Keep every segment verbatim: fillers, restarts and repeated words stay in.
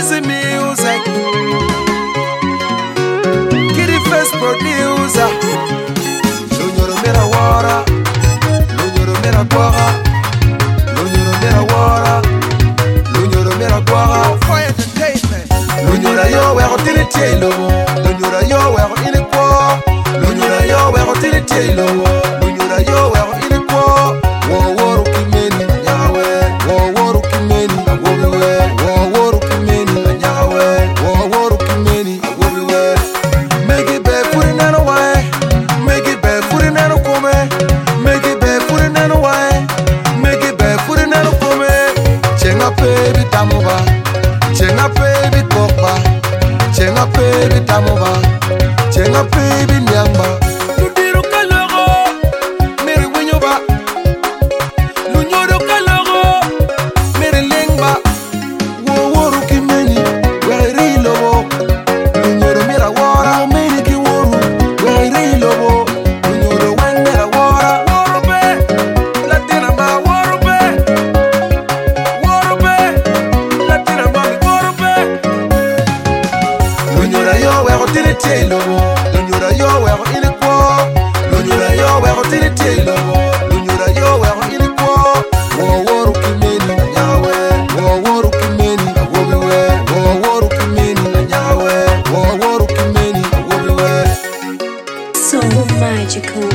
Easy music. Kitty Face producer. Lunyoro mera wara, lunyoro mera guara, lunyoro mera wara, lunyoro mera guara. For entertainment. Lunyoro yo wero tini tielo, lunyoro yo wero ini kwa, lunyoro yo wero tini tielo, lunyoro yo wero ini kwa. Wo woru kimeni nyawe, wo woru kimeni awobiwe, wo woru kimeni nyawe, wo woru kimeni awobiwe. Make it back for the nano way, make it back for the nano come, make it back for the nano way, make it back for the nano come. Chenga baby tamuba, chenga baby kokba, chenga baby tamuba, chenga baby nyamba. Ludiru kaloro, meri winyoba. Lunyoro kaloro, meri lengba. Wo woru kimeni, weri lobo. Lunyoro mira wara, meri ki woru, weri lobo. Lunyoro wen mira wara, woru be. Latina ma woru be, woru be. Latina ma woru be. Lunyoro yo wero tini tielo, lunyoro yo wero ini kwa, lunyoro yo wero tini tielo, lunyoro yo wero ini kwa. Wo woru kimeni nyawe, wo woru kimeni awobiwe, wo woru kimeni nyawe, wo woru kimeni awobiwe. So magical.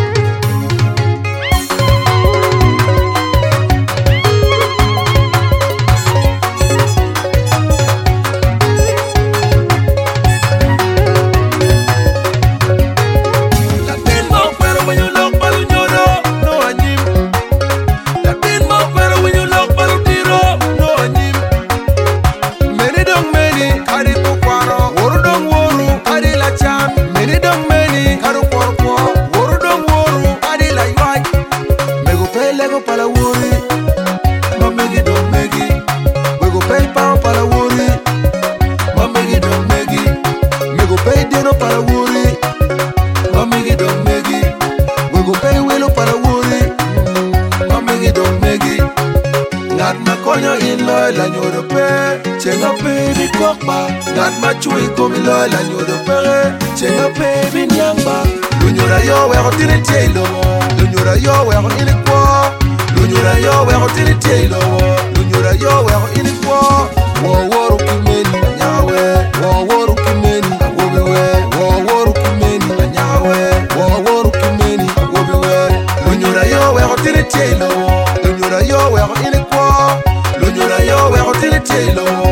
Latin mo pero when you look palunyoro, no anyim. Latin mo pero when you look palutiro, no anyim. Many dong many, kari kukwaro, woru dong woru, kari la chan. Many dong many, karu kwarkwa, woru dong woru, kari la yuaj. Mego pay lego pala wuri, ma megi dong megi. Mego pay pound pala wuri, ma megi dong megi. Mego pay deno pala wuri, ma megi dong megi. Mego pay welo pala wuri, ma megi dong megi. Ngat ma konyo in loy la nyodo pe, chenga pe mi kokba. Ngat ma chui komi loy la nyodo pe, chenga pe mi nyangba. Lunyora yo wero tini tielo, lunyora yo wero ini kwa, lunyora yo wero tini tielo, lunyora yo wero ini kwa. Wo woru kimeni nyawe, wo woru kimeni awobiwe, wo woru kimeni nyawe, wo woru kimeni awobiwe. Lunyora yo wero tini tielo, lunyora yo wero ini kwa, lunyora yo wero tini tielo.